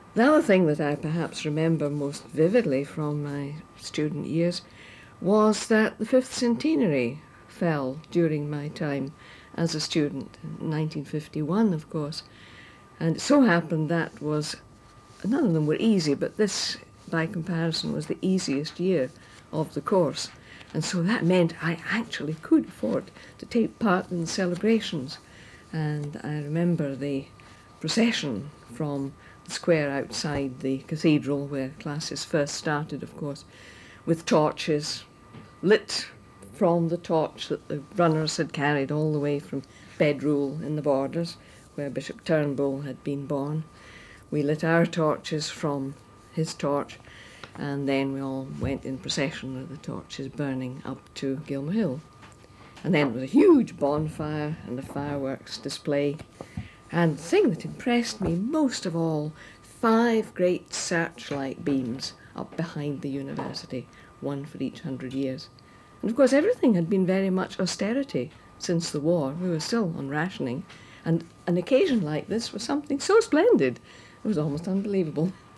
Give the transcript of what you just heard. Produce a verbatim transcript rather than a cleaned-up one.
The other thing that I perhaps remember most vividly from my student years was that the fifth centenary fell during my time as a student, in nineteen fifty-one, of course. And it so happened that was, none of them were easy, but this, by comparison, was the easiest year of the course. And so that meant I actually could afford to take part in celebrations. And I remember the procession from the square outside the cathedral, where classes first started, of course, with torches lit from the torch that the runners had carried all the way from Bedrule in the Borders, where Bishop Turnbull had been born. We lit our torches from his torch, and then we all went in procession with the torches burning up to Gilmer Hill. And then there was a huge bonfire and a fireworks display. And the thing that impressed me most of all, five great searchlight beams up behind the university, one for each hundred years. And of course everything had been very much austerity since the war. We were still on rationing, and an occasion like this was something so splendid. It was almost unbelievable.